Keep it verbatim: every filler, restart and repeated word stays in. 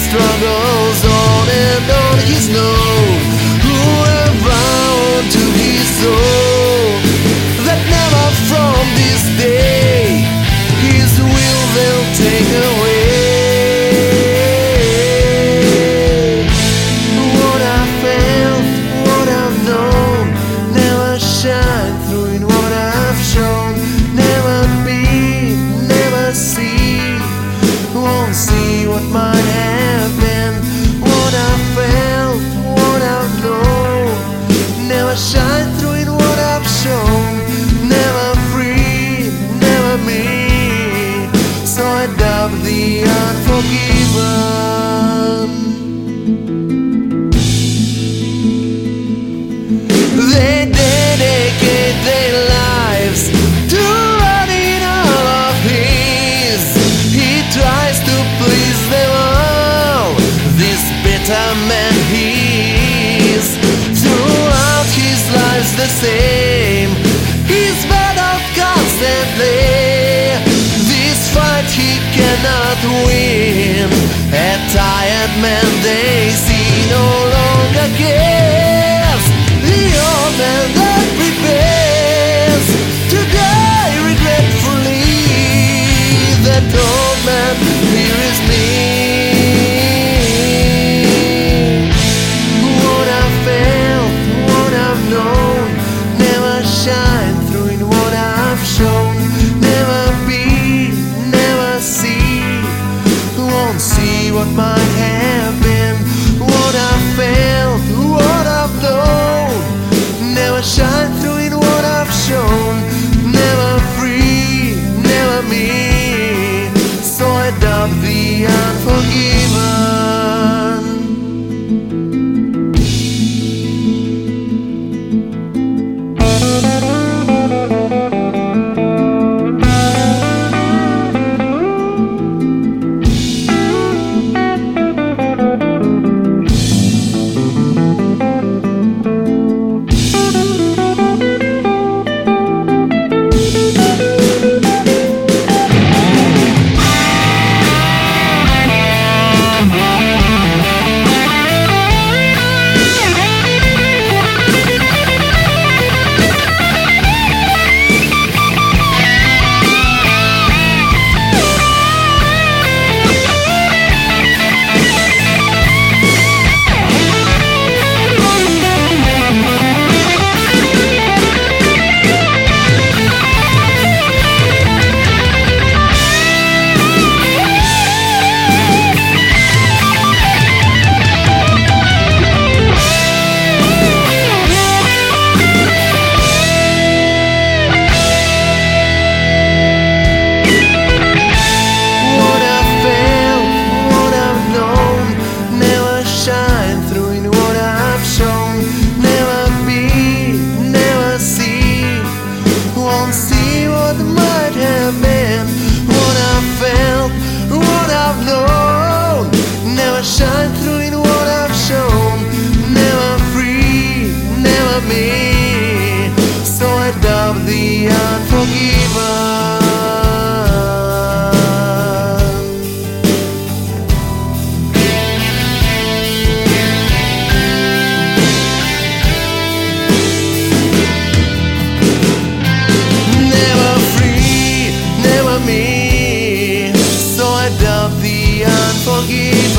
struggles on and on. He's known who have vowed to his soul that never from this day his will they'll take away. What I felt, what I've known, never shine through in what I've shown. Never be, never see, won't see what might have been. What I felt, what I've known, never shine through in what I've shown. Never free, never me, so I dub the unforgiven. They dedicate their lives to running all of his. He tries to please them all, this bitter man he is. Throughout his life's the same, he's battled constantly. This fight he cannot win. A tired man they see no longer cares. The old man that prepares to die regretfully. That old man, here is me. What I felt, what I've known, never shine through in what I've shown. Never be, never see, won't see what might have been. What I felt, what I've known, never shine through in what I've shown. Never free, never me, so I dub the unforgiven. See what might have been. What I felt, what I've known, never shine through in what I've shown. Never free, never me, so I dub the unforgiven. Me, so I dub the unforgiven.